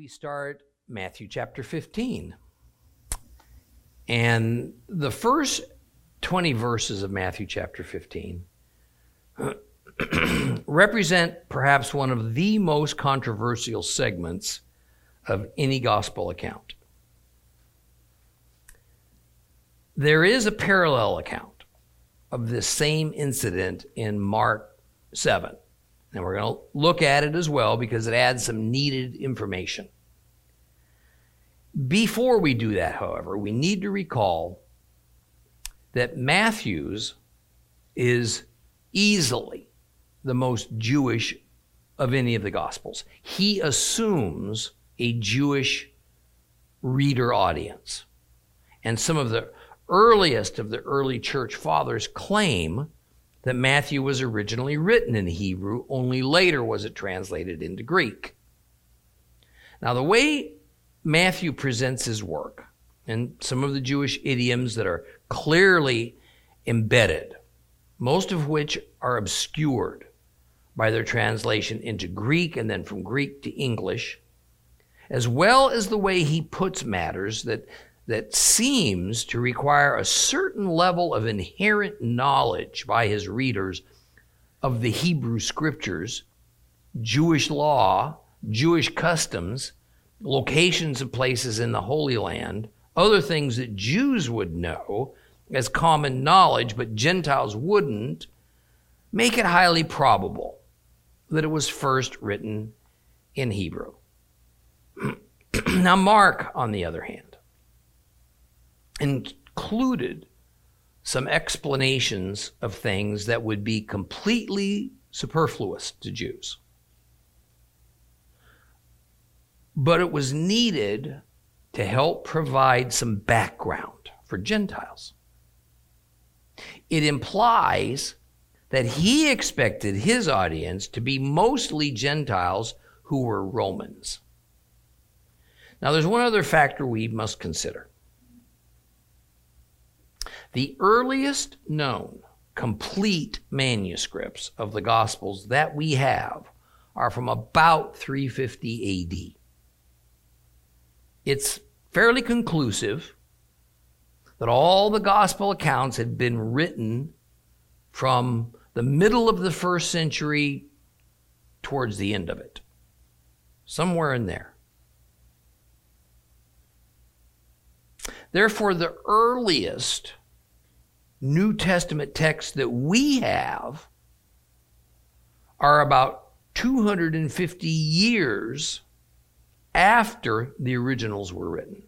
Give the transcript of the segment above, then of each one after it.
start Matthew chapter 15. And the first 20 verses of Matthew chapter 15 represent perhaps one of the most controversial segments of any gospel account. There is a parallel account of this same incident in Mark 7. And we're going to look at it as well because it adds some needed information. Before we do that, however, we need to recall that Matthew's is easily the most Jewish of any of the Gospels. He assumes a Jewish reader audience. And some of the earliest of the early church fathers claim that Matthew was originally written in Hebrew, only later was it translated into Greek. Now, the way Matthew presents his work, and some of the Jewish idioms that are clearly embedded, most of which are obscured by their translation into Greek and then from Greek to English, as well as the way he puts matters that seems to require a certain level of inherent knowledge by his readers of the Hebrew scriptures, Jewish law, Jewish customs, locations of places in the Holy Land, other things that Jews would know as common knowledge, but Gentiles wouldn't, make it highly probable that it was first written in Hebrew. Now, Mark, on the other hand, included some explanations of things that would be completely superfluous to Jews. But it was needed to help provide some background for Gentiles. It implies that he expected his audience to be mostly Gentiles who were Romans. Now, there's one other factor we must consider. The earliest known complete manuscripts of the Gospels that we have are from about 350 AD. It's fairly conclusive that all the Gospel accounts had been written from the middle of the first century towards the end of it, somewhere in there. Therefore, the earliest New Testament texts that we have are about 250 years after the originals were written.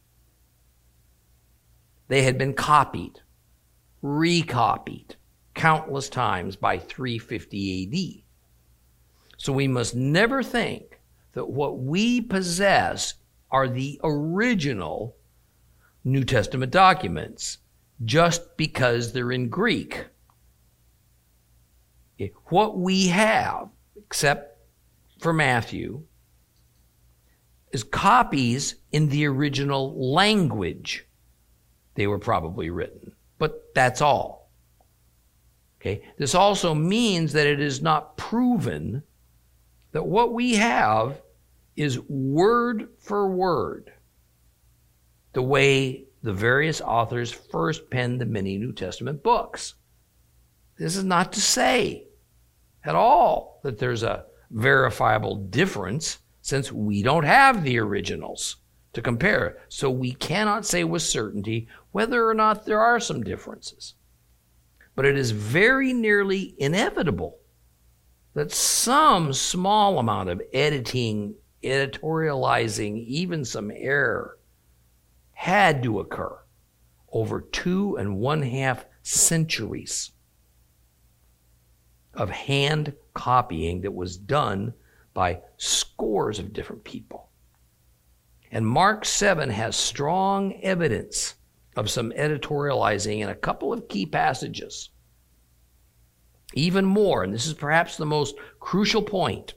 They had been copied, recopied countless times by 350 AD. So we must never think that what we possess are the original New Testament documents just because they're in Greek. What we have, except for Matthew, is copies in the original language they were probably written. But that's all. Okay? This also means that it is not proven that what we have is word for word the way the various authors first penned the many New Testament books. This is not to say at all that there's a verifiable difference, since we don't have the originals to compare. So we cannot say with certainty whether or not there are some differences. But it is very nearly inevitable that some small amount of editing, editorializing, even some error had to occur over 2.5 centuries of hand copying that was done by scores of different people. And Mark 7 has strong evidence of some editorializing in a couple of key passages. Even more, and this is perhaps the most crucial point,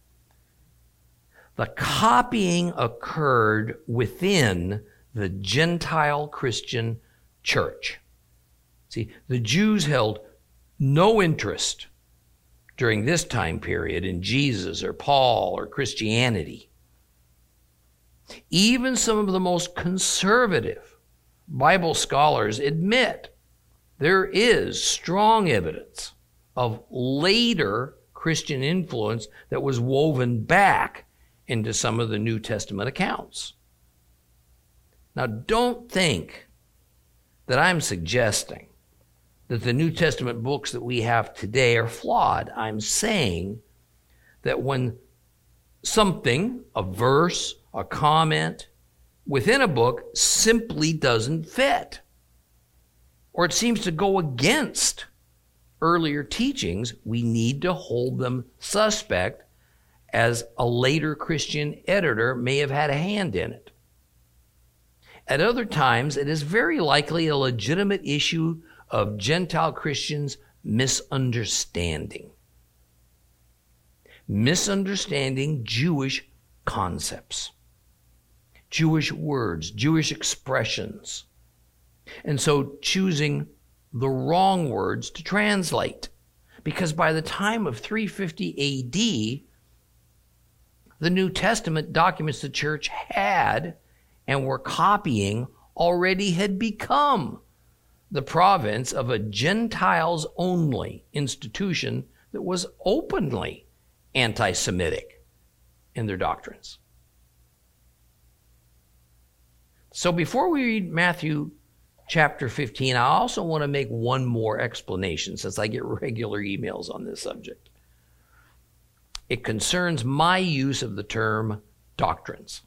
the copying occurred within the Gentile Christian church. See, the Jews held no interest during this time period in Jesus or Paul or Christianity. Even some of the most conservative Bible scholars admit there is strong evidence of later Christian influence that was woven back into some of the New Testament accounts. Now, don't think that I'm suggesting that the New Testament books that we have today are flawed. I'm saying that when something, a verse, a comment, within a book simply doesn't fit, or it seems to go against earlier teachings, we need to hold them suspect, as a later Christian editor may have had a hand in it. At other times, it is very likely a legitimate issue of Gentile Christians misunderstanding Jewish concepts, Jewish words, Jewish expressions, and so choosing the wrong words to translate. Because by the time of 350 AD, the New Testament documents the church had and were copying already had become the province of a Gentiles-only institution that was openly anti-Semitic in their doctrines. So before we read Matthew chapter 15, I also want to make one more explanation, since I get regular emails on this subject. It concerns my use of the term doctrines.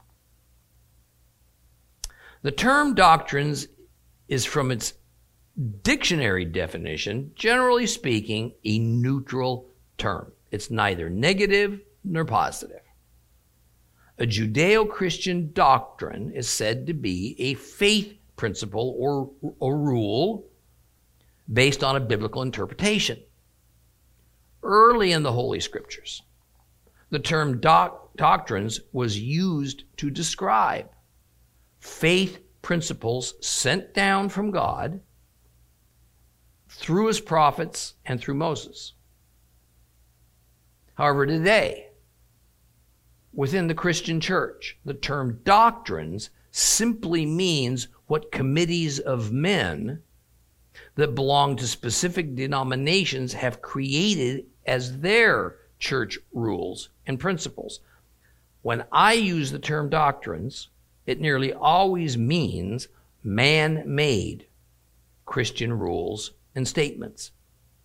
The term doctrines is, from its dictionary definition, generally speaking, a neutral term. It's neither negative nor positive. A Judeo-Christian doctrine is said to be a faith principle or a rule based on a biblical interpretation. Early in the Holy Scriptures, the term doctrines was used to describe faith principles sent down from God through his prophets and through Moses. However, today, within the Christian church, the term doctrines simply means what committees of men that belong to specific denominations have created as their church rules and principles. When I use the term doctrines, it nearly always means man-made Christian rules and statements.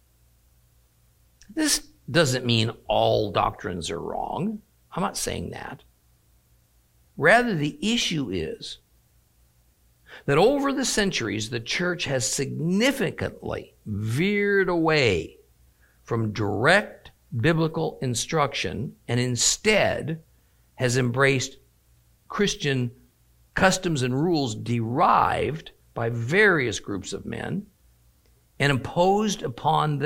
This doesn't mean all doctrines are wrong. I'm not saying that. Rather, the issue is that over the centuries, the church has significantly veered away from direct biblical instruction and instead has embraced Christian customs and rules derived by various groups of men and imposed them upon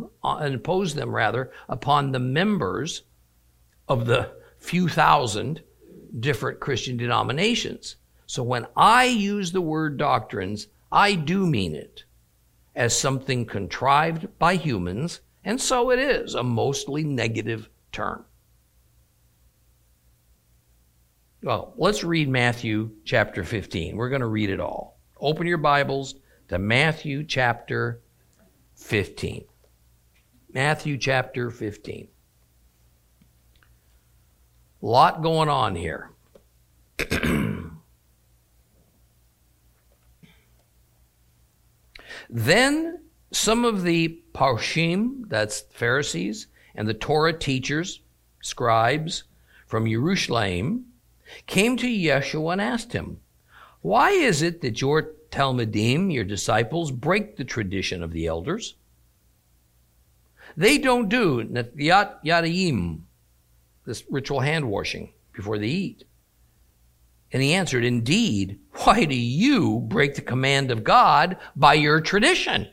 the members of the few thousand different Christian denominations. So when I use the word doctrines, I do mean it as something contrived by humans, and so it is a mostly negative term. Well, let's read Matthew chapter 15. We're going to read it all. Open your Bibles to Matthew chapter 15. Matthew chapter 15. A lot going on here. Then some of the Parshim, that's Pharisees, and the Torah teachers, scribes from Jerusalem, came to Yeshua and asked him, "Why is it that your Talmudim, your disciples, break the tradition of the elders? They don't do Netilat Yadayim, this ritual hand washing, before they eat." And he answered, "Indeed, why do you break the command of God by your tradition?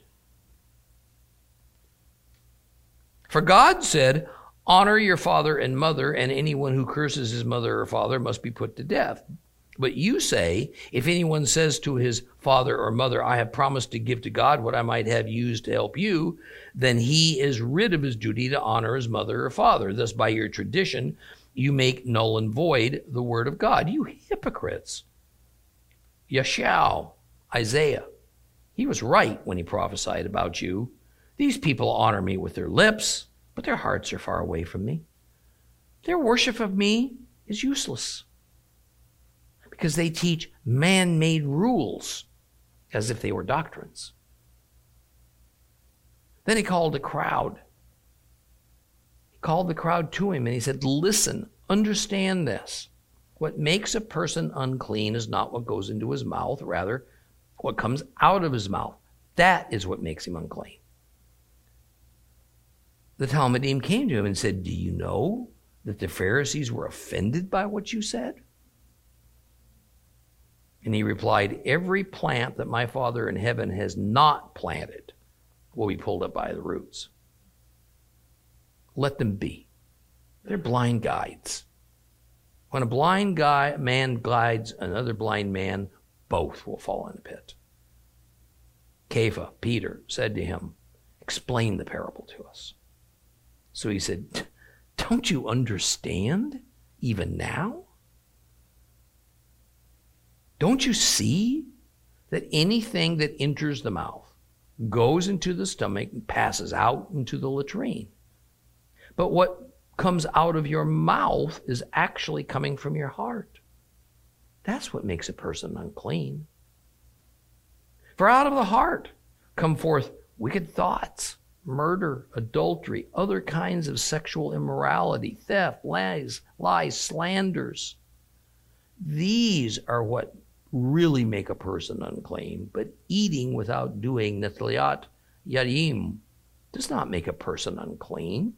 For God said, 'Honor your father and mother, and anyone who curses his mother or father must be put to death.' But you say, if anyone says to his father or mother, 'I have promised to give to God what I might have used to help you,' then he is rid of his duty to honor his mother or father. Thus, by your tradition, you make null and void the word of God. You hypocrites. Yeshua, Isaiah, he was right when he prophesied about you. These people honor me with their lips, but their hearts are far away from me. Their worship of me is useless because they teach man-made rules as if they were doctrines. Then he called the crowd. He called the crowd to him and he said, listen, understand this. What makes a person unclean is not what goes into his mouth, rather what comes out of his mouth. That is what makes him unclean. The Talmudim came to him and said, do you know that the Pharisees were offended by what you said? And he replied, every plant that my Father in heaven has not planted will be pulled up by the roots. Let them be. They're blind guides. When a blind man guides another blind man, both will fall in the pit. Kepha, Peter, said to him, explain the parable to us. So he said, don't you understand even now? Don't you see that anything that enters the mouth goes into the stomach and passes out into the latrine? But what comes out of your mouth is actually coming from your heart. That's what makes a person unclean. For out of the heart come forth wicked thoughts, murder, adultery, other kinds of sexual immorality, theft, lies, slanders. These are what really make a person unclean, but eating without doing netliat yadim does not make a person unclean.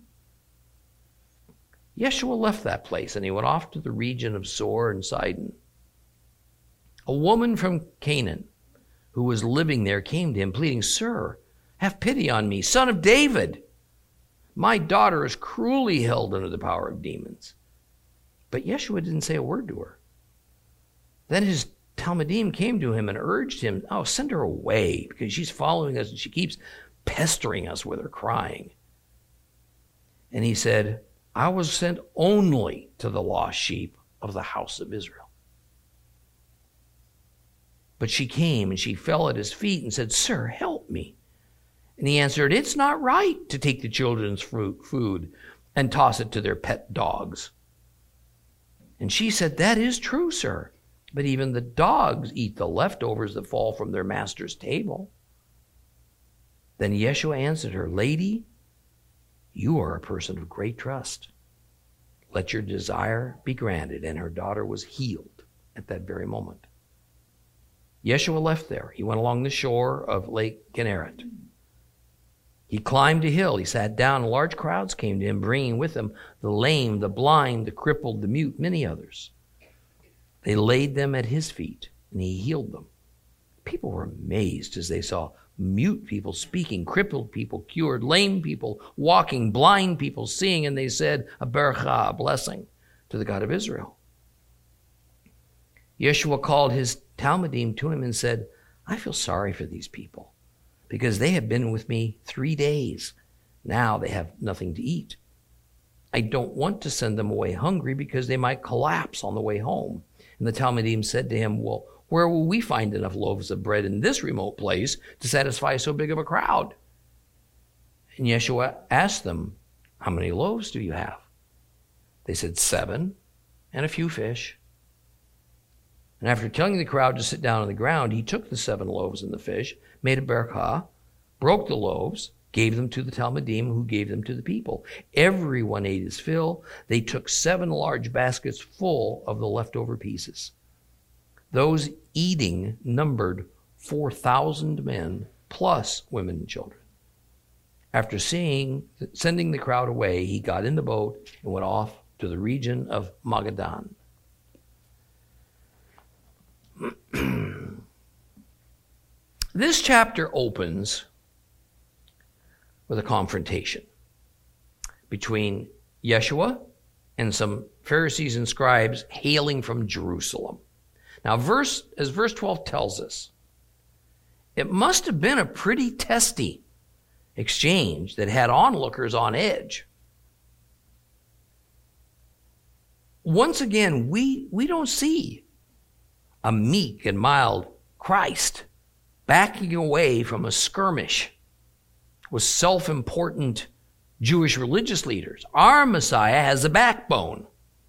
Yeshua left that place and he went off to the region of Zoar and Sidon. A woman from Canaan who was living there came to him pleading, Sir, have pity on me, son of David. My daughter is cruelly held under the power of demons. But Yeshua didn't say a word to her. Then his Talmudim came to him and urged him, send her away because she's following us and she keeps pestering us with her crying. And he said, I was sent only to the lost sheep of the house of Israel. But she came and she fell at his feet and said, Sir, help me. And he answered, it's not right to take the children's food and toss it to their pet dogs. And she said, that is true, sir. But even the dogs eat the leftovers that fall from their master's table. Then Yeshua answered her, Lady, you are a person of great trust. Let your desire be granted. And her daughter was healed at that very moment. Yeshua left there. He went along the shore of Lake Gennesaret. He climbed a hill. He sat down, and large crowds came to him, bringing with them the lame, the blind, the crippled, the mute, many others. They laid them at his feet, and he healed them. People were amazed as they saw mute people speaking, crippled people cured, lame people walking, blind people seeing, and they said, a beracha, a blessing to the God of Israel. Yeshua called his Talmudim to him and said, I feel sorry for these people, because they have been with me 3 days. Now they have nothing to eat. I don't want to send them away hungry because they might collapse on the way home. And the Talmudim said to him, well, where will we find enough loaves of bread in this remote place to satisfy so big of a crowd? And Yeshua asked them, how many loaves do you have? They said 7 and a few fish. And after telling the crowd to sit down on the ground, he took the 7 loaves and the fish, made a beracha, broke the loaves, gave them to the Talmudim, who gave them to the people. Everyone ate his fill. They took 7 large baskets full of the leftover pieces. Those eating numbered 4,000 men, plus women and children. After sending the crowd away, he got in the boat and went off to the region of Magadan. This chapter opens with a confrontation between Yeshua and some Pharisees and scribes hailing from Jerusalem. Now, as verse 12 tells us, it must have been a pretty testy exchange that had onlookers on edge. once again, we don't see a meek and mild Christ backing away from a skirmish with self-important Jewish religious leaders. Our Messiah has a backbone.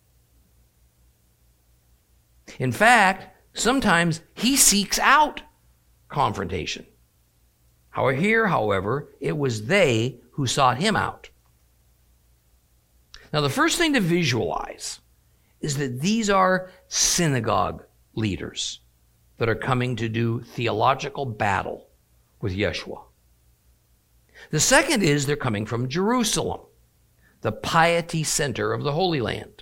In fact, sometimes he seeks out confrontation. However, it was they who sought him out. Now, the first thing to visualize is that these are synagogue leaders that are coming to do theological battle with Yeshua. The second is they're coming from Jerusalem, the piety center of the Holy Land.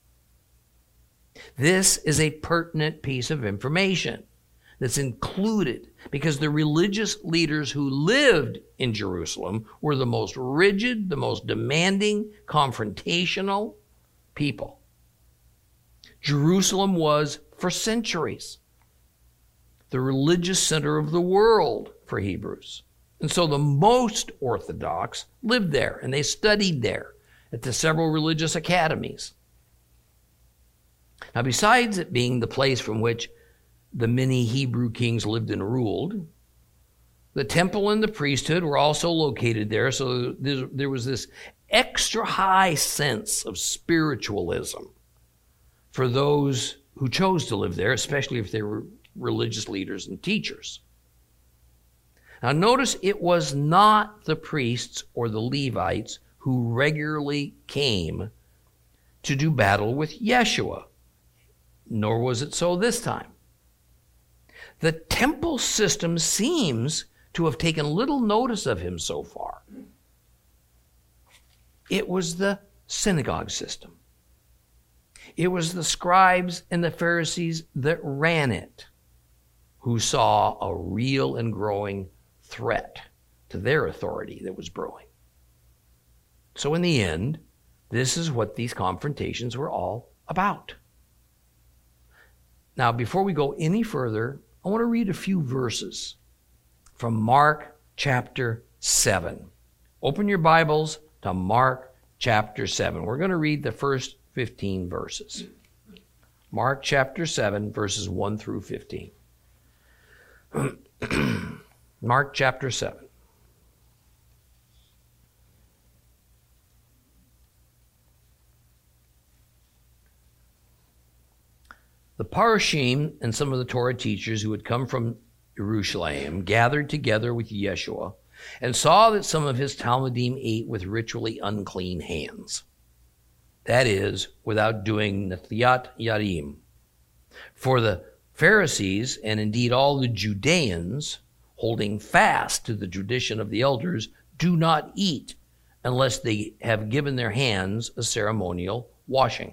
This is a pertinent piece of information that's included because the religious leaders who lived in Jerusalem were the most rigid, the most demanding, confrontational people. Jerusalem was, for centuries, the religious center of the world for Hebrews. And so the most Orthodox lived there, and they studied there at the several religious academies. Now, besides it being the place from which the many Hebrew kings lived and ruled, the temple and the priesthood were also located there, so there was this extra high sense of spiritualism for those who chose to live there, especially if they were religious leaders and teachers. Now notice it was not the priests or the Levites who regularly came to do battle with Yeshua, nor was it so this time. The temple system seems to have taken little notice of him so far. It was the synagogue system. It was the scribes and the Pharisees that ran it who saw a real and growing threat to their authority that was brewing. So in the end, this is what these confrontations were all about. Now, before we go any further, I want to read a few verses from Mark chapter 7. Open your Bibles to Mark chapter 7. We're going to read the first 15 verses. Mark chapter 7, verses 1 through 15. Mark chapter 7. The Parashim and some of the Torah teachers who had come from Jerusalem gathered together with Yeshua and saw that some of his Talmudim ate with ritually unclean hands. That is, without doing Nathiat Yarim. For the Pharisees, and indeed all the Judeans, holding fast to the tradition of the elders, do not eat unless they have given their hands a ceremonial washing.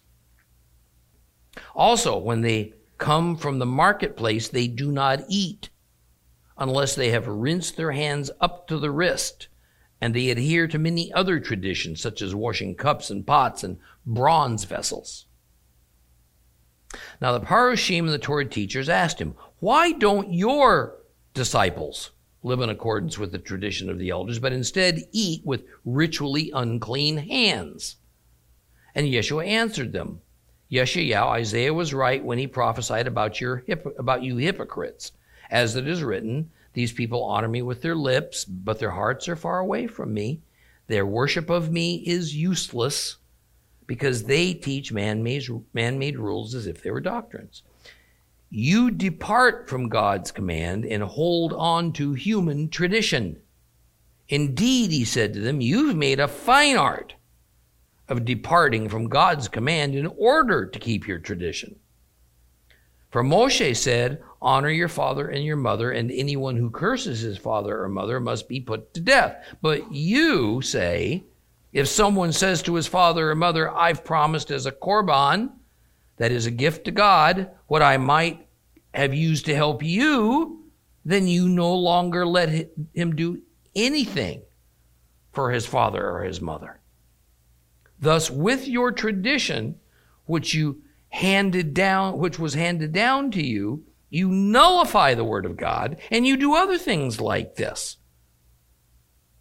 Also, when they come from the marketplace, they do not eat unless they have rinsed their hands up to the wrist, and they adhere to many other traditions, such as washing cups and pots and bronze vessels. Now the Parushim and the Torah teachers asked him, "Why don't your disciples live in accordance with the tradition of the elders, but instead eat with ritually unclean hands?" And Yeshua answered them, Yeshayahu, Isaiah was right when he prophesied about you hypocrites. As it is written, these people honor me with their lips, but their hearts are far away from me. Their worship of me is useless because they teach man-made rules as if they were doctrines. You depart from God's command and hold on to human tradition. Indeed, he said to them, you've made a fine art of departing from God's command in order to keep your tradition. For Moshe said, honor your father and your mother, and anyone who curses his father or mother must be put to death. But you say, if someone says to his father or mother, I've promised as a korban, that is a gift to God, what I might have used to help you, then you no longer let him do anything for his father or his mother. Thus, with your tradition, which was handed down to you, you nullify the word of God, and you do other things like this.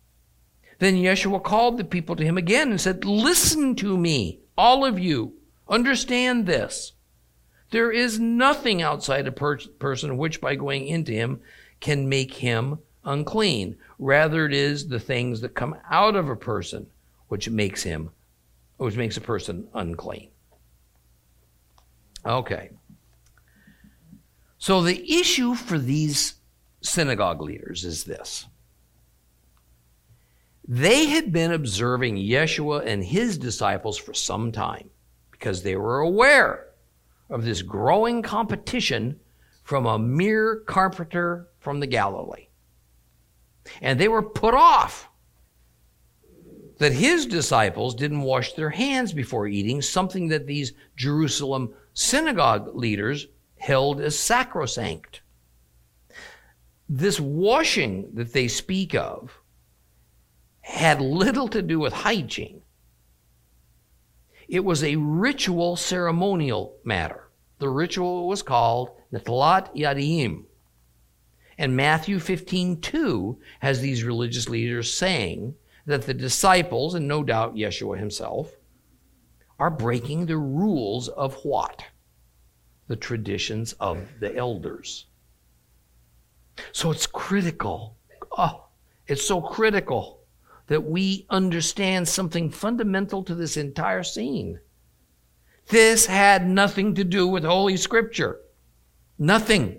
Then Yeshua called the people to him again and said, listen to me, all of you Understand this. There is nothing outside a person which by going into him can make him unclean. Rather, it is the things that come out of a person which makes a person unclean. Okay. So the issue for these synagogue leaders is this. They had been observing Yeshua and his disciples for some time because they were aware of this growing competition from a mere carpenter from the Galilee. And they were put off that his disciples didn't wash their hands before eating, something that these Jerusalem synagogue leaders held as sacrosanct. This washing that they speak of had little to do with hygiene. It was a ritual ceremonial matter. The ritual was called Netalat Yadayim. And Matthew 15:2 has these religious leaders saying that the disciples, and no doubt Yeshua himself, are breaking the rules of what? The traditions of the elders. So it's critical. It's so critical that we understand something fundamental to this entire scene. This had nothing to do with Holy Scripture. Nothing.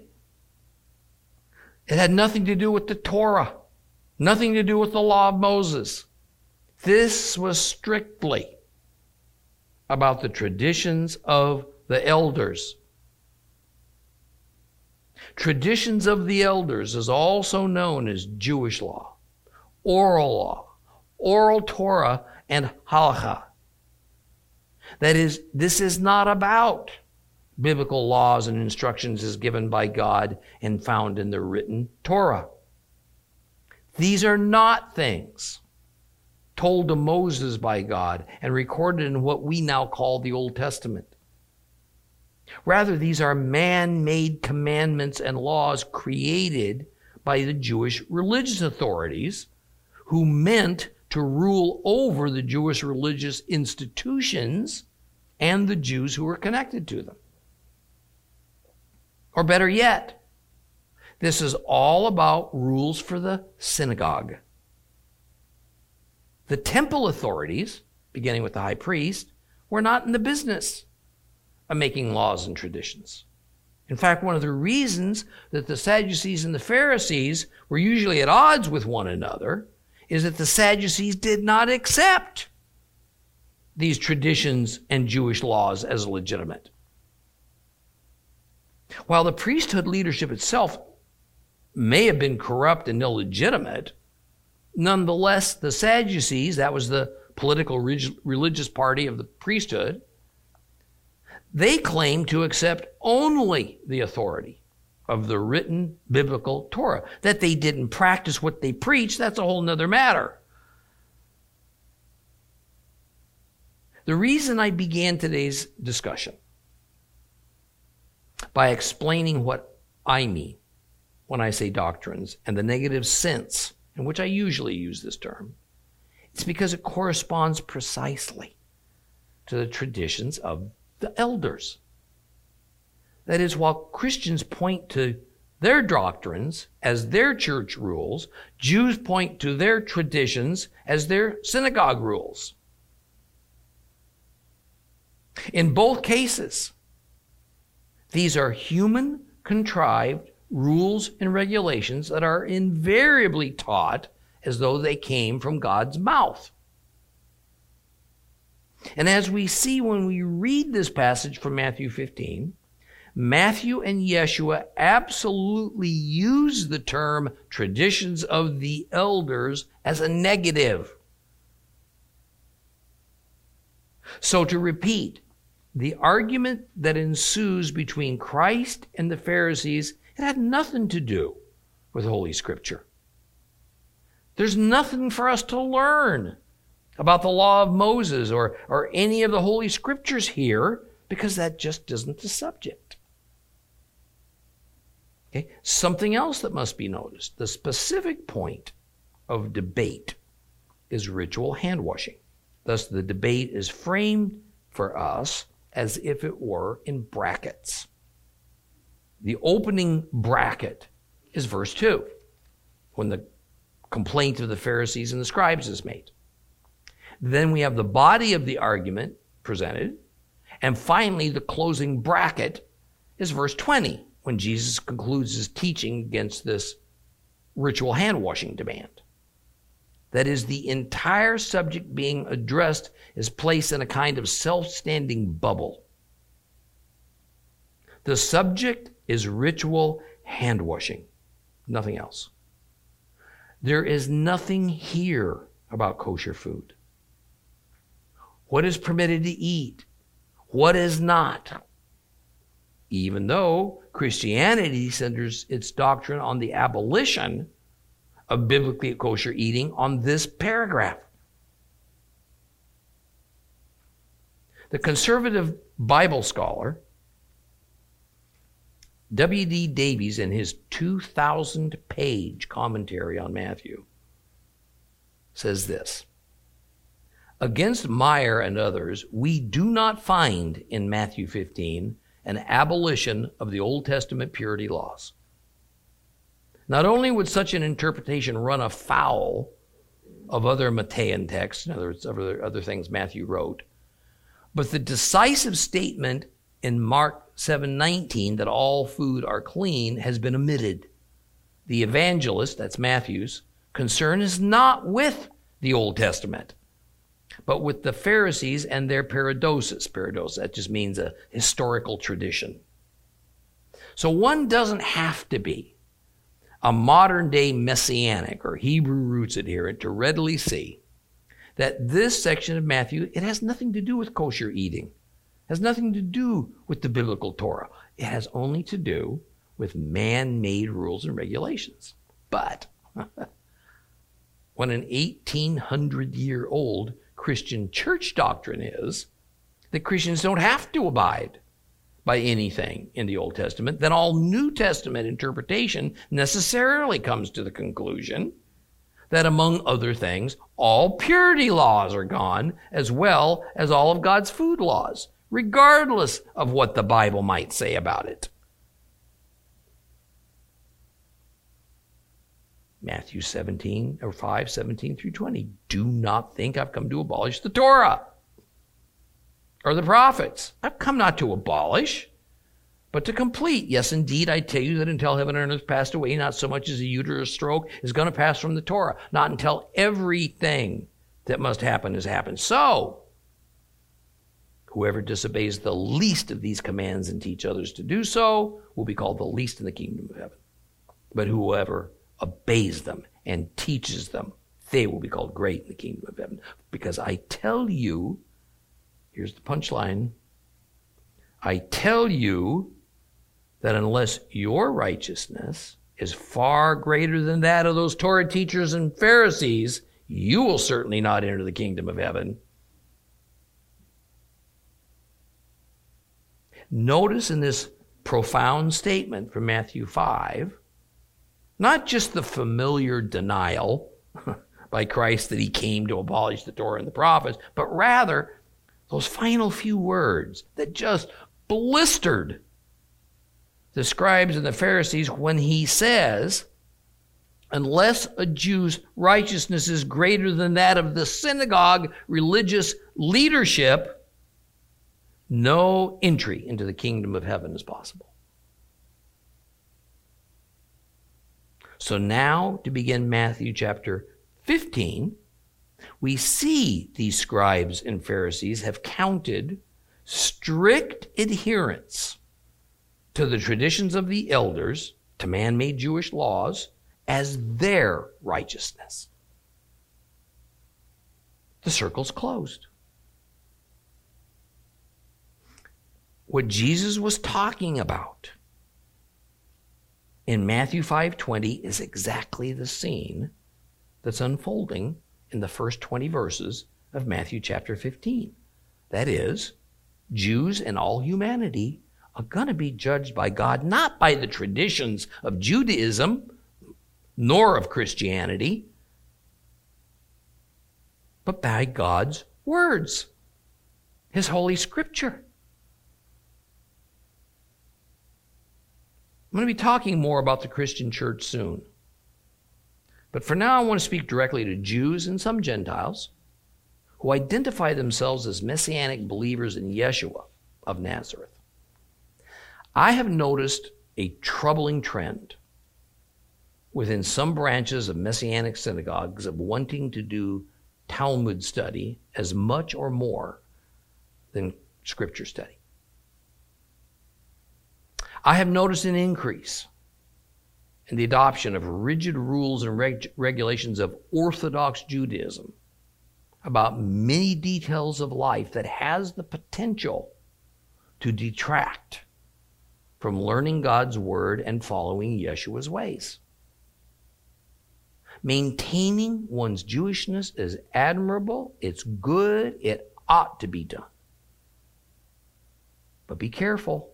It had nothing to do with the Torah. Nothing to do with the law of Moses. This was strictly about the traditions of the elders. Traditions of the elders is also known as Jewish law, oral Torah, and halakha. That is, this is not about biblical laws and instructions as given by God and found in the written Torah. These are not things told to Moses by God and recorded in what we now call the Old Testament. Rather, these are man-made commandments and laws created by the Jewish religious authorities who meant to rule over the Jewish religious institutions and the Jews who were connected to them. Or better yet, this is all about rules for the synagogue. The temple authorities, beginning with the high priest, were not in the business of making laws and traditions. In fact, one of the reasons that the Sadducees and the Pharisees were usually at odds with one another is that the Sadducees did not accept these traditions and Jewish laws as legitimate. While the priesthood leadership itself may have been corrupt and illegitimate, nonetheless, the Sadducees, that was the political religious party of the priesthood, they claimed to accept only the authority of the written biblical Torah. That they didn't practice what they preached, that's a whole nother matter. The reason I began today's discussion by explaining what I mean when I say doctrines and the negative sense in which I usually use this term, it's because it corresponds precisely to the traditions of the elders. That is, while Christians point to their doctrines as their church rules, Jews point to their traditions as their synagogue rules. In both cases, these are human contrived rules and regulations that are invariably taught as though they came from God's mouth. And as we see when we read this passage from Matthew 15, Matthew and Yeshua absolutely use the term traditions of the elders as a negative. So to repeat, the argument that ensues between Christ and the Pharisees, it had nothing to do with Holy Scripture. There's nothing for us to learn about the law of Moses or any of the Holy Scriptures here, because that just isn't the subject. Okay? Something else that must be noticed. The specific point of debate is ritual hand washing. Thus, the debate is framed for us as if it were in brackets. The opening bracket is verse 2, when the complaint of the Pharisees and the scribes is made. Then we have the body of the argument presented, and finally the closing bracket is verse 20, when Jesus concludes his teaching against this ritual hand-washing demand. That is, the entire subject being addressed is placed in a kind of self-standing bubble. The subject is ritual hand-washing, nothing else. There is nothing here about kosher food. What is permitted to eat? What is not? Even though Christianity centers its doctrine on the abolition of biblically kosher eating on this paragraph. The conservative Bible scholar W.D. Davies, in his 2,000-page commentary on Matthew, says this: against Meyer and others, we do not find in Matthew 15 an abolition of the Old Testament purity laws. Not only would such an interpretation run afoul of other Matthean texts, in other words, other things Matthew wrote, but the decisive statement in Mark 7:19 that all food are clean has been omitted. The evangelist, that's Matthew's, concern is not with the Old Testament, but with the Pharisees and their paradosis. Paradosis, that just means a historical tradition. So one doesn't have to be a modern-day Messianic or Hebrew roots adherent to readily see that this section of Matthew, it has nothing to do with kosher eating. It has nothing to do with the biblical Torah. It has only to do with man-made rules and regulations. But when an 1,800-year-old Christian church doctrine is that Christians don't have to abide by anything in the Old Testament, then all New Testament interpretation necessarily comes to the conclusion that, among other things, all purity laws are gone, as well as all of God's food laws, regardless of what the Bible might say about it. Matthew 17, or 5:17 through 20. Do not think I've come to abolish the Torah or the prophets. I've come not to abolish, but to complete. Yes, indeed, I tell you that until heaven and earth passed away, not so much as a uterus stroke is going to pass from the Torah. Not until everything that must happen has happened. So, whoever disobeys the least of these commands and teach others to do so will be called the least in the kingdom of heaven. But whoever obeys them and teaches them, they will be called great in the kingdom of heaven. Because I tell you, here's the punchline, I tell you that unless your righteousness is far greater than that of those Torah teachers and Pharisees, you will certainly not enter the kingdom of heaven. Notice in this profound statement from Matthew 5, not just the familiar denial by Christ that he came to abolish the Torah and the prophets, but rather those final few words that just blistered the scribes and the Pharisees when he says, unless a Jew's righteousness is greater than that of the synagogue religious leadership, no entry into the kingdom of heaven is possible. So now, to begin Matthew chapter 15, we see these scribes and Pharisees have counted strict adherence to the traditions of the elders, to man-made Jewish laws, as their righteousness. The circle's closed. What Jesus was talking about in Matthew 5:20 is exactly the scene that's unfolding in the first 20 verses of Matthew chapter 15. That is, Jews and all humanity are going to be judged by God, not by the traditions of Judaism, nor of Christianity, but by God's words, His Holy Scripture. I'm going to be talking more about the Christian church soon. But for now, I want to speak directly to Jews and some Gentiles who identify themselves as messianic believers in Yeshua of Nazareth. I have noticed a troubling trend within some branches of messianic synagogues of wanting to do Talmud study as much or more than scripture study. I have noticed an increase in the adoption of rigid rules and regulations of Orthodox Judaism about many details of life that has the potential to detract from learning God's word and following Yeshua's ways. Maintaining one's Jewishness is admirable, it's good, it ought to be done. But be careful.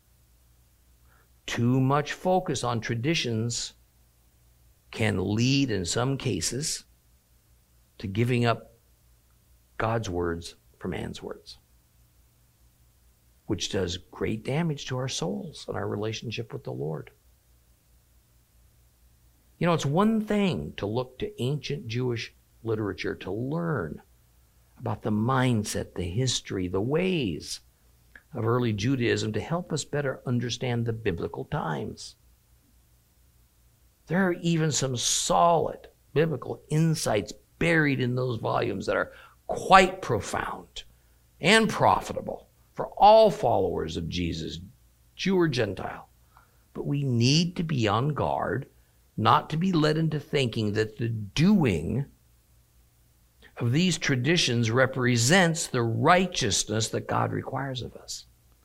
Too much focus on traditions can lead, in some cases, to giving up God's words for man's words, which does great damage to our souls and our relationship with the Lord. You know, it's one thing to look to ancient Jewish literature to learn about the mindset, the history, the ways of early Judaism to help us better understand the biblical times. There are even some solid biblical insights buried in those volumes that are quite profound and profitable for all followers of Jesus, Jew or Gentile. But we need to be on guard not to be led into thinking that the doing of these traditions represents the righteousness that God requires of us.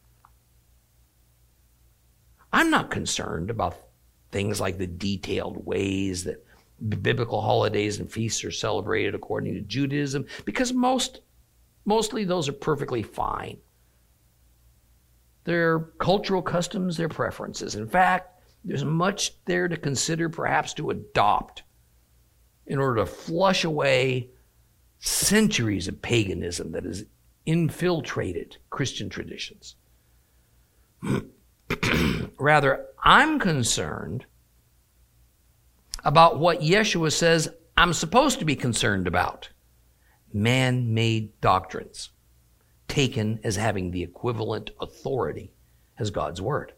I'm not concerned about things like the detailed ways that biblical holidays and feasts are celebrated according to Judaism, because mostly those are perfectly fine. Their cultural customs, their preferences. In fact, there's much there to consider, perhaps to adopt, in order to flush away centuries of paganism that has infiltrated Christian traditions. Rather, I'm concerned about what Yeshua says I'm supposed to be concerned about: man-made doctrines, taken as having the equivalent authority as God's word.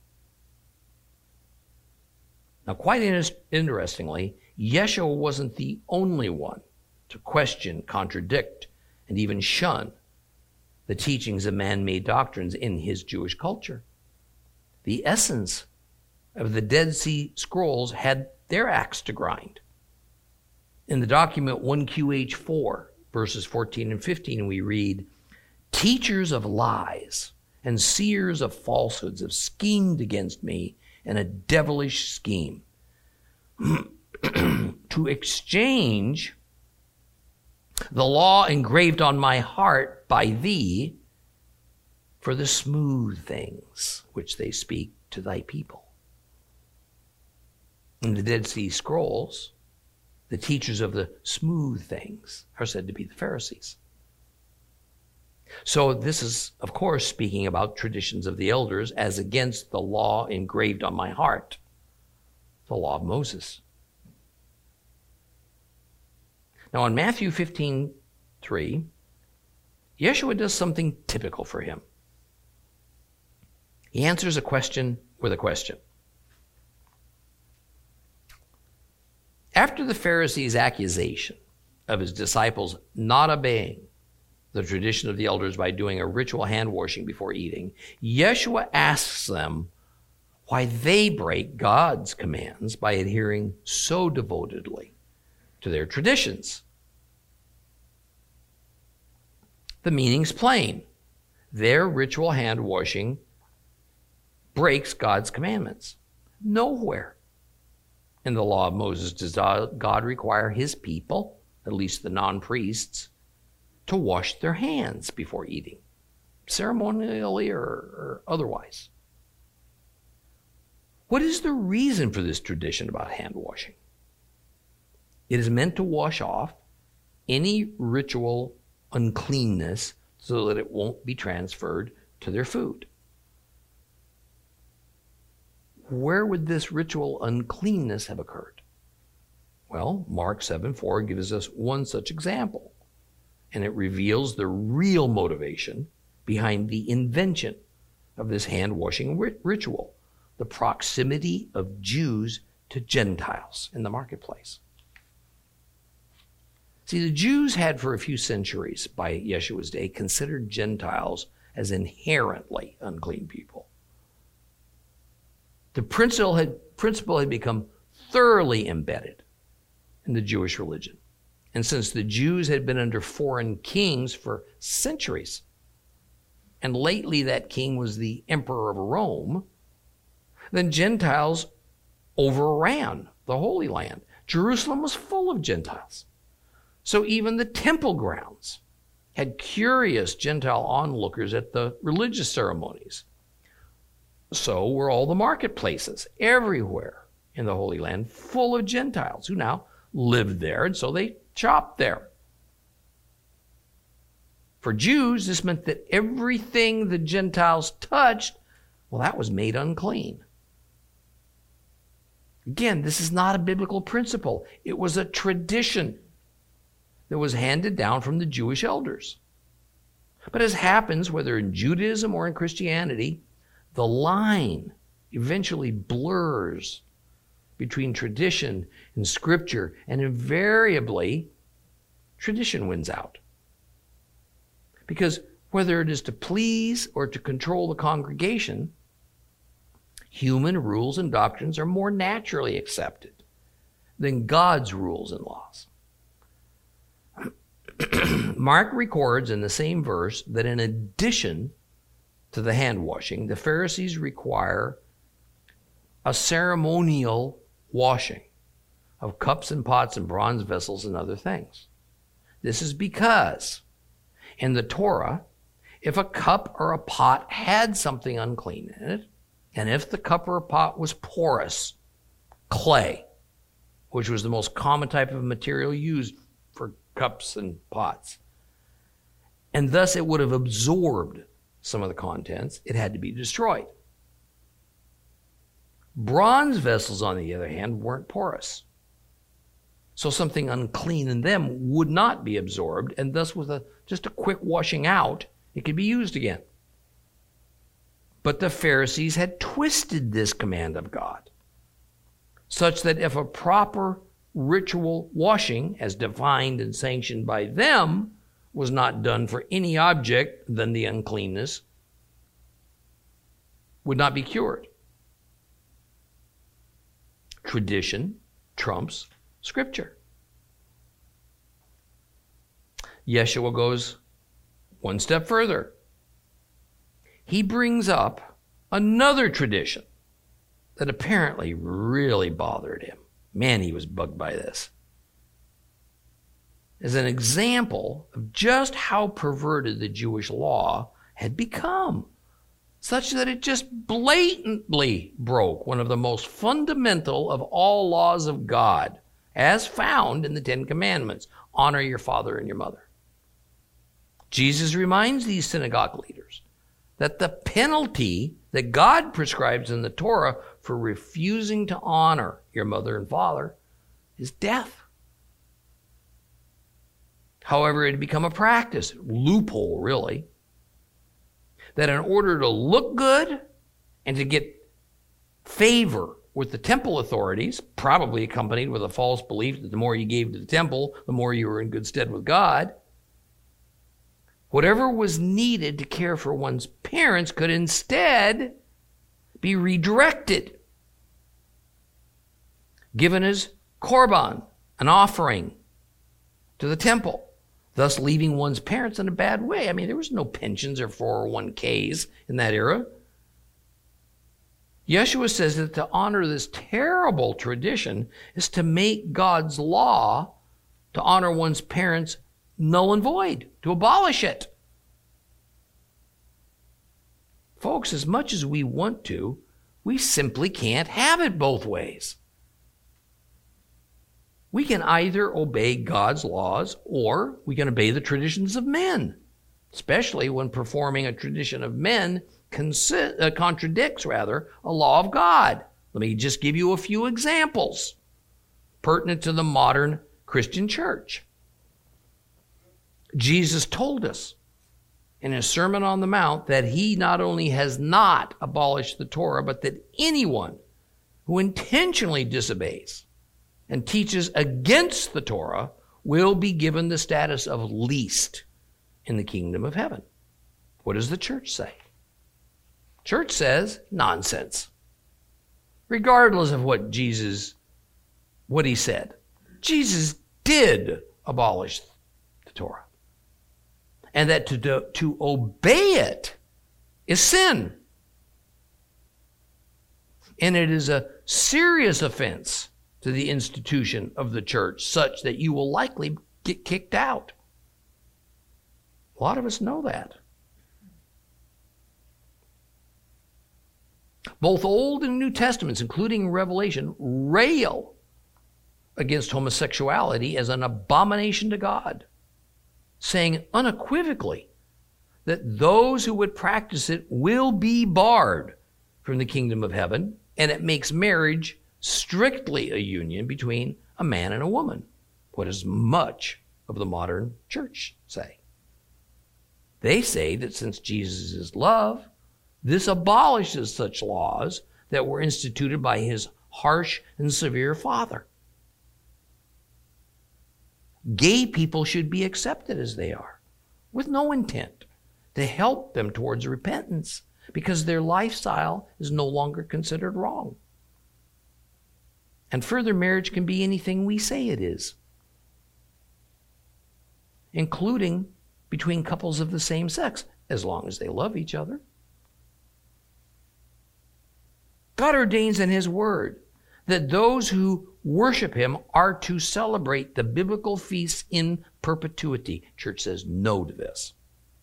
Now, quite interestingly, Yeshua wasn't the only one to question, contradict, and even shun the teachings of man-made doctrines in his Jewish culture. The essence of the Dead Sea Scrolls had their axe to grind. In the document 1QH4, verses 14 and 15, we read, "Teachers of lies and seers of falsehoods have schemed against me in a devilish scheme to exchange the law engraved on my heart by thee for the smooth things which they speak to thy people." In the Dead Sea Scrolls, the teachers of the smooth things are said to be the Pharisees. So this is, of course, speaking about traditions of the elders as against the law engraved on my heart, the law of Moses. Now in Matthew 15:3, Yeshua does something typical for him. He answers a question with a question. After the Pharisees' accusation of his disciples not obeying the tradition of the elders by doing a ritual hand washing before eating, Yeshua asks them why they break God's commands by adhering so devotedly to their traditions. The meaning's plain. Their ritual hand washing breaks God's commandments. Nowhere in the law of Moses does God require his people, at least the non-priests, to wash their hands before eating, ceremonially or otherwise. What is the reason for this tradition about hand washing? It is meant to wash off any ritual uncleanness so that it won't be transferred to their food. where would this ritual uncleanness have occurred? Well, Mark 7:4 gives us one such example, and it reveals the real motivation behind the invention of this hand-washing ritual, the proximity of Jews to Gentiles in the marketplace. See, the Jews had for a few centuries by Yeshua's day considered Gentiles as inherently unclean people. The principle had become thoroughly embedded in the Jewish religion. And since the Jews had been under foreign kings for centuries, and lately that king was the emperor of Rome, then Gentiles overran the Holy Land. Jerusalem was full of Gentiles. So even the temple grounds had curious Gentile onlookers at the religious ceremonies. So were all the marketplaces everywhere in the Holy Land full of Gentiles who now lived there, and so they shopped there. For Jews, this meant that everything the Gentiles touched, well, that was made unclean. Again, this is not a biblical principle. It was a tradition that was handed down from the Jewish elders. But as happens, whether in Judaism or in Christianity, the line eventually blurs between tradition and Scripture, and invariably, tradition wins out. Because whether it is to please or to control the congregation, human rules and doctrines are more naturally accepted than God's rules and laws. Mark records in the same verse that in addition to the hand washing, the Pharisees require a ceremonial washing of cups and pots and bronze vessels and other things. This is because in the Torah, if a cup or a pot had something unclean in it, and if the cup or a pot was porous, clay, which was the most common type of material used for cups and pots, and thus it would have absorbed some of the contents, it had to be destroyed. Bronze vessels, on the other hand, weren't porous. So something unclean in them would not be absorbed, and thus with just a quick washing out, it could be used again. But the Pharisees had twisted this command of God, such that if a proper ritual washing, as defined and sanctioned by them, was not done for any object, then the uncleanness would not be cured. Tradition trumps Scripture. Yeshua goes one step further. He brings up another tradition that apparently really bothered him. Man, he was bugged by this. As an example of just how perverted the Jewish law had become, such that it just blatantly broke one of the most fundamental of all laws of God, as found in the Ten Commandments: honor your father and your mother. Jesus reminds these synagogue leaders that the penalty that God prescribes in the Torah for refusing to honor your mother and father is death. However, it had become a practice, loophole really, that in order to look good and to get favor with the temple authorities, probably accompanied with a false belief that the more you gave to the temple, the more you were in good stead with God, whatever was needed to care for one's parents could instead be redirected, given as korban, an offering to the temple, thus leaving one's parents in a bad way. I mean, there was no pensions or 401ks in that era. Yeshua says that to honor this terrible tradition is to make God's law to honor one's parents null and void, to abolish it. Folks, as much as we want to, we simply can't have it both ways. We can either obey God's laws or we can obey the traditions of men, especially when performing a tradition of men contradicts a law of God. Let me just give you a few examples pertinent to the modern Christian church. Jesus told us in his Sermon on the Mount that he not only has not abolished the Torah, but that anyone who intentionally disobeys and teaches against the Torah will be given the status of least in the kingdom of heaven. What does the church say? Church says nonsense. Regardless of what he said. Jesus did abolish the Torah. And that to obey it is sin. And it is a serious offense to the institution of the church, such that you will likely get kicked out. A lot of us know that. Both Old and New Testaments, including Revelation, rail against homosexuality as an abomination to God, saying unequivocally that those who would practice it will be barred from the kingdom of heaven, and it makes marriage strictly a union between a man and a woman. What does much of the modern church say? They say that since Jesus is love, this abolishes such laws that were instituted by his harsh and severe father. Gay people should be accepted as they are, with no intent to help them towards repentance, because their lifestyle is no longer considered wrong. And further, marriage can be anything we say it is, including between couples of the same sex, as long as they love each other. God ordains in his word that those who worship him are to celebrate the biblical feasts in perpetuity. Church says no to this.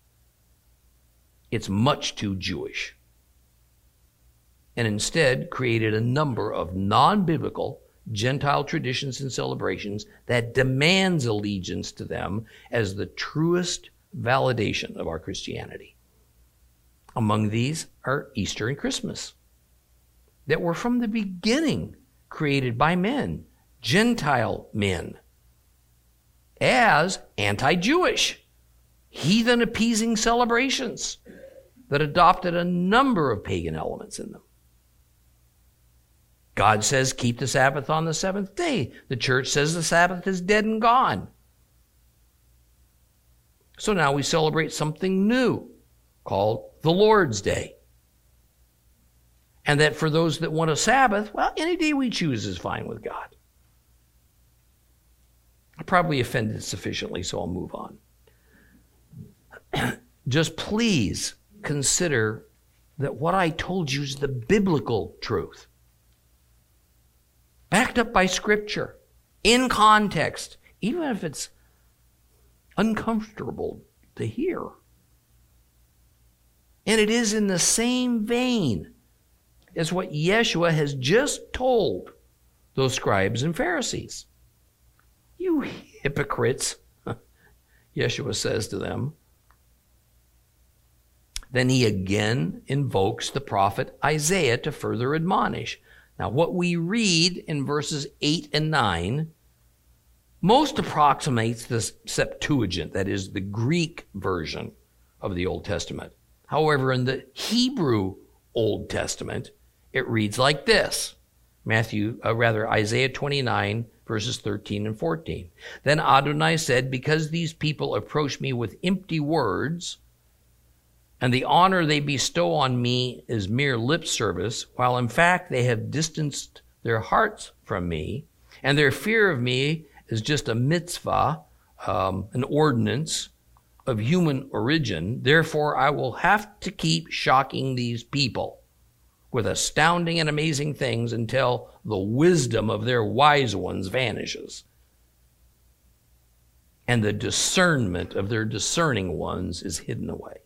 It's much too Jewish. And instead created a number of non-biblical Gentile traditions and celebrations that demands allegiance to them as the truest validation of our Christianity. Among these are Easter and Christmas, that were from the beginning created by men, Gentile men, as anti-Jewish, heathen-appeasing celebrations that adopted a number of pagan elements in them. God says, keep the Sabbath on the seventh day. The church says the Sabbath is dead and gone. So now we celebrate something new called the Lord's Day. And that for those that want a Sabbath, well, any day we choose is fine with God. I probably offended sufficiently, so I'll move on. Just please consider that what I told you is the biblical truth, backed up by Scripture, in context, even if it's uncomfortable to hear. And it is in the same vein as what Yeshua has just told those scribes and Pharisees. You hypocrites, Yeshua says to them. Then he again invokes the prophet Isaiah to further admonish. Now, what we read in verses 8 and 9 most approximates the Septuagint, that is the Greek version of the Old Testament. However, in the Hebrew Old Testament, it reads like this. Isaiah 29, verses 13 and 14. Then Adonai said, because these people approach me with empty words, and the honor they bestow on me is mere lip service, while in fact they have distanced their hearts from me, and their fear of me is just a mitzvah, an ordinance of human origin. Therefore, I will have to keep shocking these people with astounding and amazing things until the wisdom of their wise ones vanishes, and the discernment of their discerning ones is hidden away.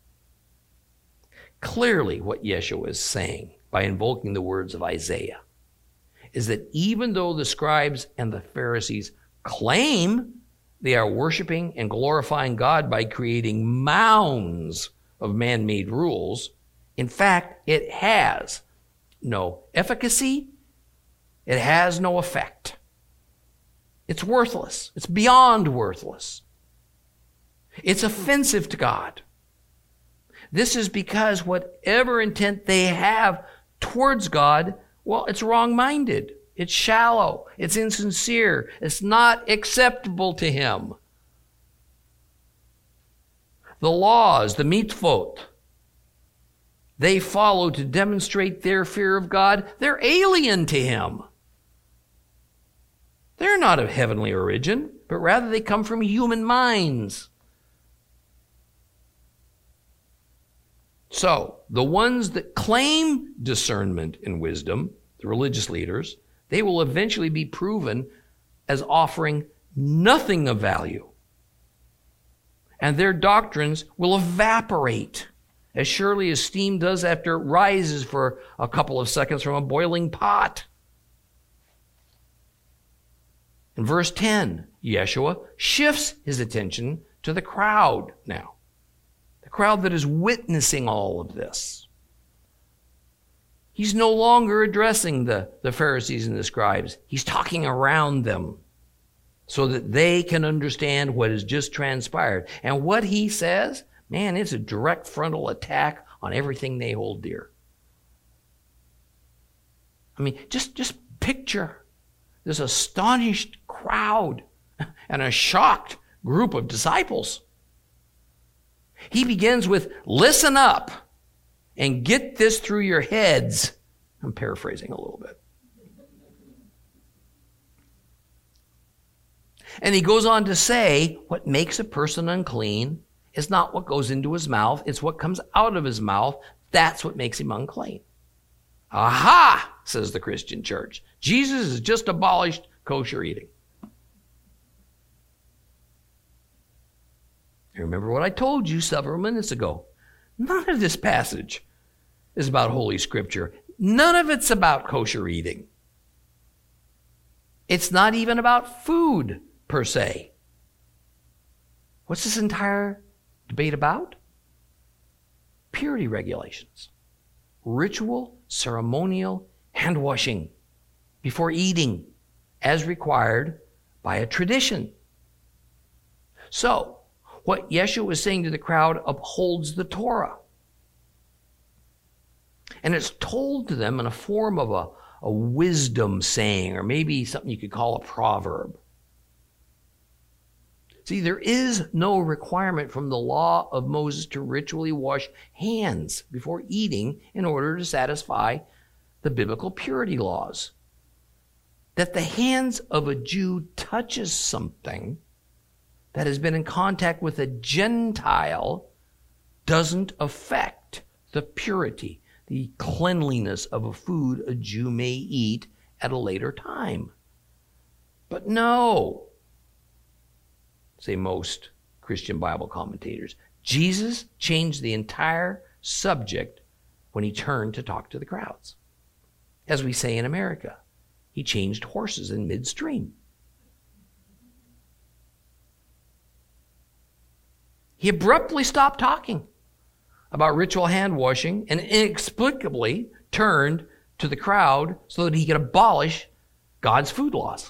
Clearly, what Yeshua is saying by invoking the words of Isaiah is that even though the scribes and the Pharisees claim they are worshiping and glorifying God by creating mounds of man-made rules, in fact, it has no efficacy. It has no effect. It's worthless. It's beyond worthless. It's offensive to God. This is because whatever intent they have towards God, well, it's wrong-minded. It's shallow. It's insincere. It's not acceptable to Him. The laws, the mitzvot, they follow to demonstrate their fear of God. They're alien to Him. They're not of heavenly origin, but rather they come from human minds. So, the ones that claim discernment and wisdom, the religious leaders, they will eventually be proven as offering nothing of value. And their doctrines will evaporate as surely as steam does after it rises for a couple of seconds from a boiling pot. In verse 10, Yeshua shifts his attention to the crowd now. The crowd that is witnessing all of this. He's no longer addressing the Pharisees and the scribes. He's talking around them so that they can understand what has just transpired. And what he says, man, it's a direct frontal attack on everything they hold dear. I mean, just picture this astonished crowd and a shocked group of disciples. He begins with, listen up and get this through your heads. I'm paraphrasing a little bit. And he goes on to say, what makes a person unclean is not what goes into his mouth, it's what comes out of his mouth. That's what makes him unclean. Aha, says the Christian church. Jesus has just abolished kosher eating. You remember what I told you several minutes ago. None of this passage is about Holy Scripture. None of it's about kosher eating. It's not even about food per se. What's this entire debate about? Purity regulations. Ritual, ceremonial hand washing before eating as required by a tradition. So, what Yeshua is saying to the crowd upholds the Torah. And it's told to them in a form of a wisdom saying, or maybe something you could call a proverb. See, there is no requirement from the law of Moses to ritually wash hands before eating in order to satisfy the biblical purity laws. That the hands of a Jew touches something that has been in contact with a Gentile doesn't affect the purity, the cleanliness of a food a Jew may eat at a later time. But no, say most Christian Bible commentators, Jesus changed the entire subject when he turned to talk to the crowds. As we say in America, he changed horses in midstream. He abruptly stopped talking about ritual hand washing and inexplicably turned to the crowd so that he could abolish God's food laws.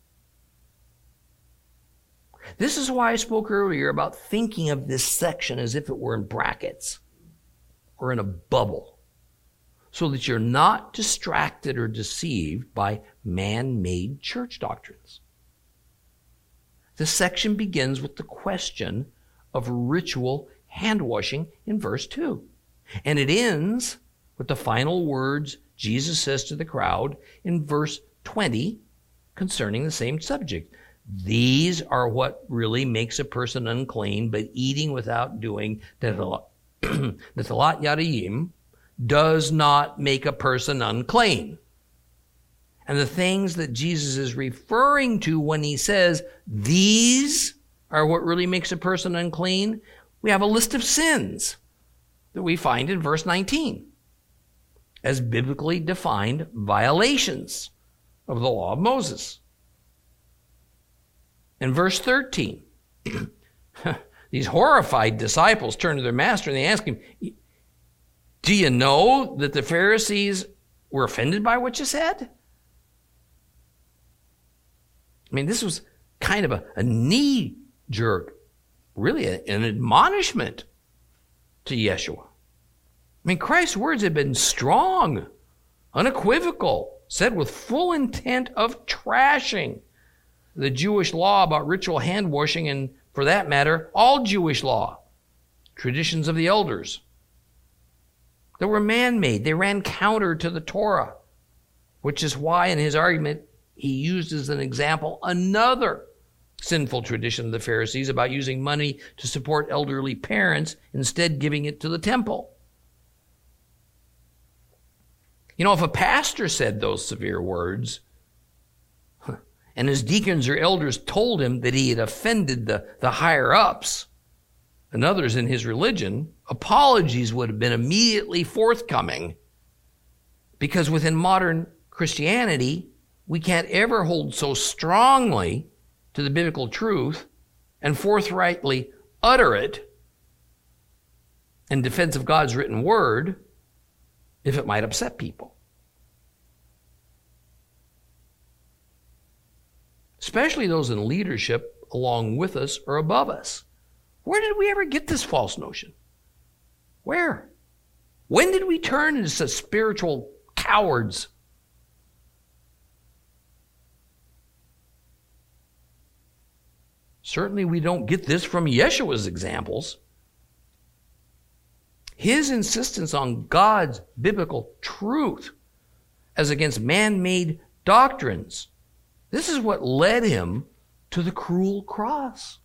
This is why I spoke earlier about thinking of this section as if it were in brackets or in a bubble, so that you're not distracted or deceived by man-made church doctrines. This section begins with the question of ritual hand-washing in verse 2. And it ends with the final words Jesus says to the crowd in verse 20 concerning the same subject. These are what really makes a person unclean, but eating without doing Netilat Yadayim does not make a person unclean. And the things that Jesus is referring to when he says, these are what really makes a person unclean, we have a list of sins that we find in verse 19 as biblically defined violations of the law of Moses. In verse 13, these horrified disciples turn to their master and they ask him, do you know that the Pharisees were offended by what you said? I mean, this was kind of a knee jerk, really an admonishment to Yeshua. I mean, Christ's words had been strong, unequivocal, said with full intent of trashing the Jewish law about ritual hand washing and, for that matter, all Jewish law, traditions of the elders. They were man-made. They ran counter to the Torah, which is why in his argument he used as an example another sinful tradition of the Pharisees about using money to support elderly parents, instead giving it to the temple. You know, if a pastor said those severe words, and his deacons or elders told him that he had offended the higher-ups and others in his religion, apologies would have been immediately forthcoming, because within modern Christianity, we can't ever hold so strongly to the biblical truth and forthrightly utter it in defense of God's written word if it might upset people. Especially those in leadership along with us or above us. Where did we ever get this false notion? Where? When did we turn into such spiritual cowards? Certainly we don't get this from Yeshua's examples. His insistence on God's biblical truth as against man-made doctrines, this is what led him to the cruel cross.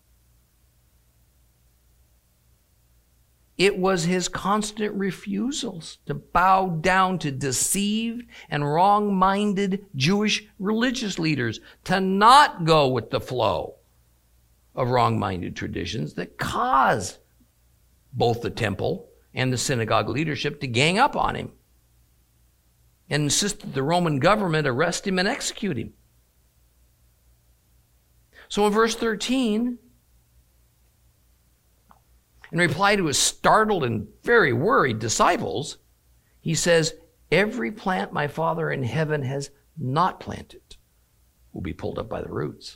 It was his constant refusals to bow down to deceived and wrong-minded Jewish religious leaders, to not go with the flow of wrong-minded traditions that caused both the temple and the synagogue leadership to gang up on him and insist that the Roman government arrest him and execute him. So in verse 13, in reply to his startled and very worried disciples, he says, "Every plant my Father in heaven has not planted will be pulled up by the roots."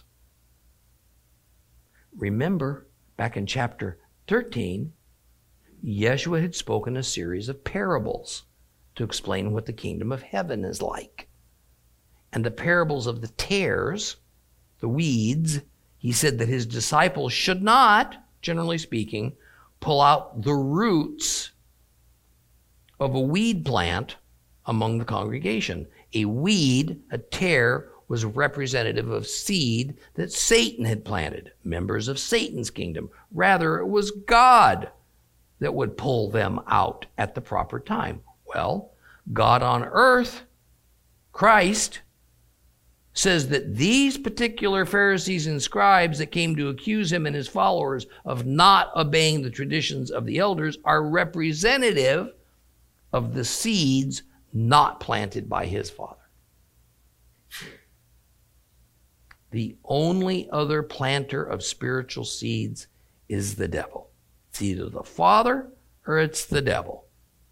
Remember, back in chapter 13, Yeshua had spoken a series of parables to explain what the kingdom of heaven is like. And the parables of the tares, the weeds, he said that his disciples should not, generally speaking, pull out the roots of a weed plant among the congregation. A weed, a tare, was representative of seed that Satan had planted, members of Satan's kingdom. Rather, it was God that would pull them out at the proper time. Well, God on earth, Christ, says that these particular Pharisees and scribes that came to accuse him and his followers of not obeying the traditions of the elders are representative of the seeds not planted by his Father. The only other planter of spiritual seeds is the devil. It's either the Father or it's the devil.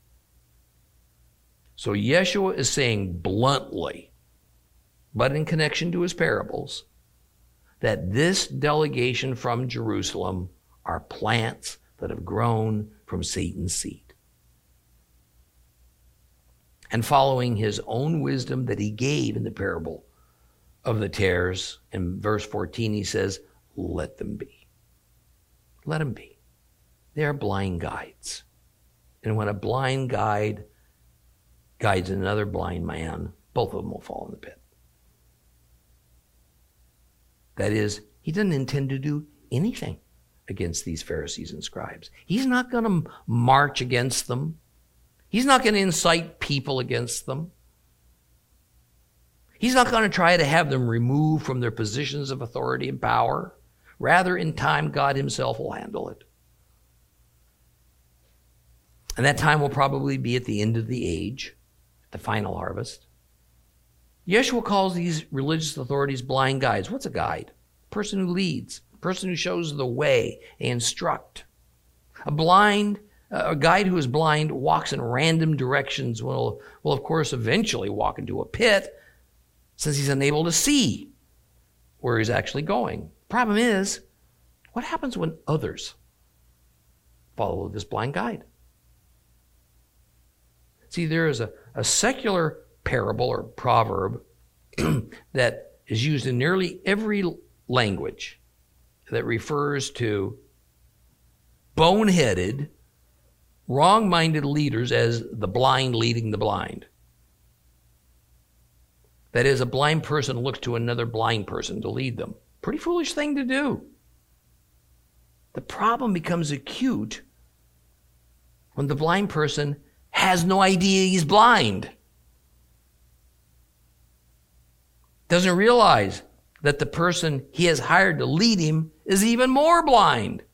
So Yeshua is saying bluntly, but in connection to his parables, that this delegation from Jerusalem are plants that have grown from Satan's seed. And following his own wisdom that he gave in the parable of the tares, in verse 14 he says, let them be. Let them be. They are blind guides. And when a blind guide guides another blind man, both of them will fall in the pit. That is, he doesn't intend to do anything against these Pharisees and scribes. He's not going to march against them. He's not going to incite people against them. He's not going to try to have them removed from their positions of authority and power. Rather, in time, God himself will handle it. And that time will probably be at the end of the age, the final harvest. Yeshua calls these religious authorities blind guides. What's a guide? A person who leads, a person who shows the way, they instruct. A blind A guide who is blind walks in random directions will of course eventually walk into a pit since he's unable to see where he's actually going. Problem is, what happens when others follow this blind guide? See, there is a secular parable or proverb that is used in nearly every language that refers to boneheaded, wrong-minded leaders as the blind leading the blind. That is, a blind person looks to another blind person to lead them. Pretty foolish thing to do. The problem becomes acute when the blind person has no idea he's blind. Doesn't realize that the person he has hired to lead him is even more blind.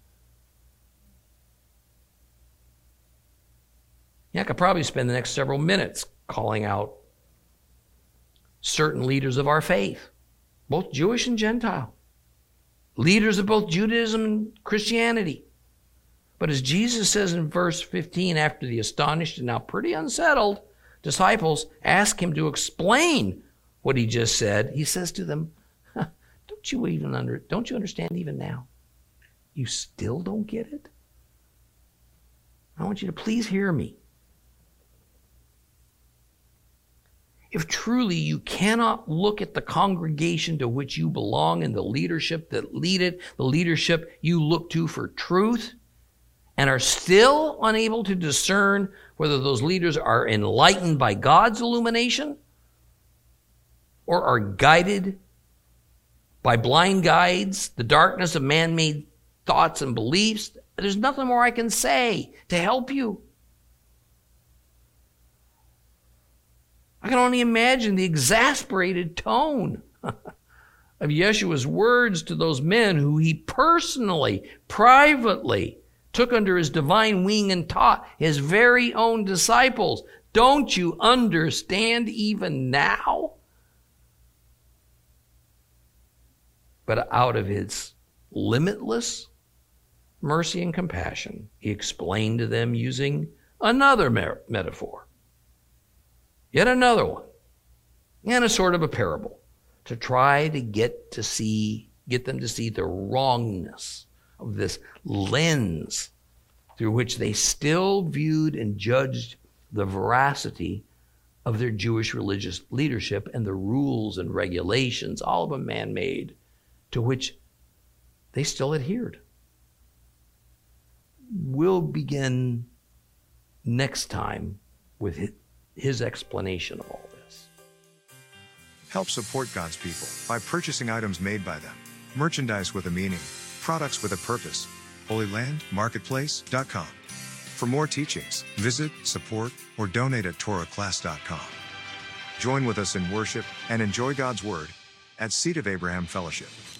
Yeah, I could probably spend the next several minutes calling out certain leaders of our faith, both Jewish and Gentile, leaders of both Judaism and Christianity. But as Jesus says in verse 15, after the astonished and now pretty unsettled disciples ask him to explain what he just said, he says to them, don't you understand even now? You still don't get it? I want you to please hear me. If truly you cannot look at the congregation to which you belong and the leadership that lead it, the leadership you look to for truth, and are still unable to discern whether those leaders are enlightened by God's illumination or are guided by blind guides, the darkness of man-made thoughts and beliefs, there's nothing more I can say to help you. I can only imagine the exasperated tone of Yeshua's words to those men who he personally, privately took under his divine wing and taught his very own disciples. Don't you understand even now? But out of his limitless mercy and compassion, he explained to them using another metaphor. Yet another one, and a sort of a parable, to try to get them to see the wrongness of this lens through which they still viewed and judged the veracity of their Jewish religious leadership and the rules and regulations, all of them man-made, to which they still adhered. We'll begin next time with his explanation of all this. Help support God's people by purchasing items made by them, merchandise with a meaning, products with a purpose. HolyLandMarketplace.com. For more teachings, visit, support, or donate at TorahClass.com. Join with us in worship and enjoy God's Word at Seed of Abraham Fellowship.